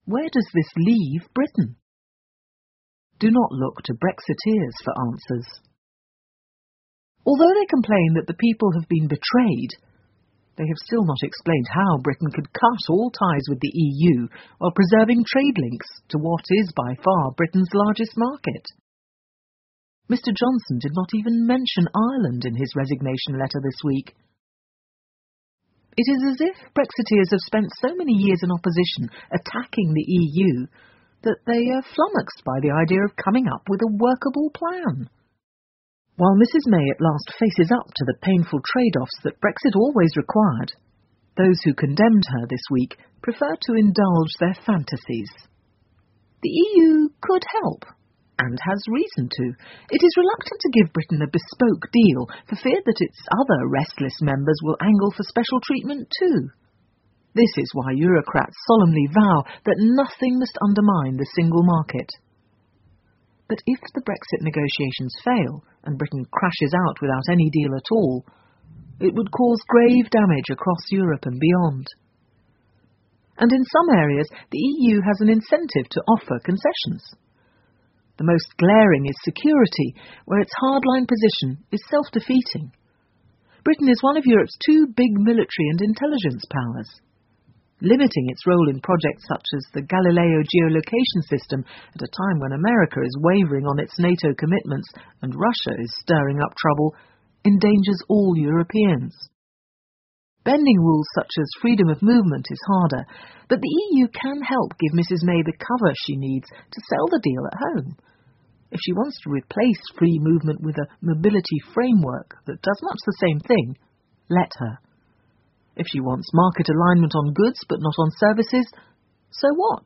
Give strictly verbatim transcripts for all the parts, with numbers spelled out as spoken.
Where does this leave Britain? Do not look to Brexiteers for answers. Although they complain that the people have been betrayed, they have still not explained how Britain could cut all ties with the E U while preserving trade links to what is by far Britain's largest market. Mister Johnson did not even mention Ireland in his resignation letter this week. It is as if Brexiteers have spent so many years in opposition attacking the E U that they are flummoxed by the idea of coming up with a workable plan. While Missus May at last faces up to the painful trade-offs that Brexit always required, those who condemned her this week prefer to indulge their fantasies. The E U could help, and has reason to. It is reluctant to give Britain a bespoke deal for fear that its other restless members will angle for special treatment too. This is why Eurocrats solemnly vow that nothing must undermine the single market. But if the Brexit negotiations fail and Britain crashes out without any deal at all, it would cause grave damage across Europe and beyond. And in some areas, the E U has an incentive to offer concessions. The most glaring is security, where its hardline position is self-defeating. Britain is one of Europe's two big military and intelligence powers. Limiting its role in projects such as the Galileo geolocation system at a time when America is wavering on its NATO commitments and Russia is stirring up trouble endangers all Europeans. Bending rules such as freedom of movement is harder, but the E U can help give Missus May the cover she needs to sell the deal at home. If she wants to replace free movement with a mobility framework that does much the same thing, let her. If she wants market alignment on goods but not on services, so what?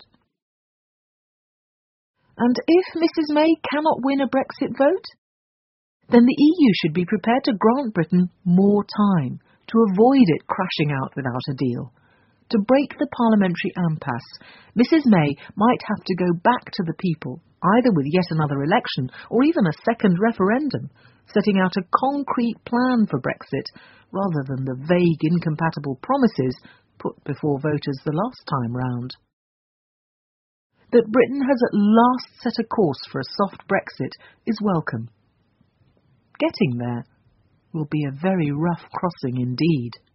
And if Missus May cannot win a Brexit vote, then the E U should be prepared to grant Britain more time to avoid it crashing out without a deal. To break the parliamentary impasse, Missus May might have to go back to the people, either with yet another election or even a second referendum, setting out a concrete plan for Brexit, rather than the vague, incompatible promises put before voters the last time round. That Britain has at last set a course for a soft Brexit is welcome. Getting there will be a very rough crossing indeed.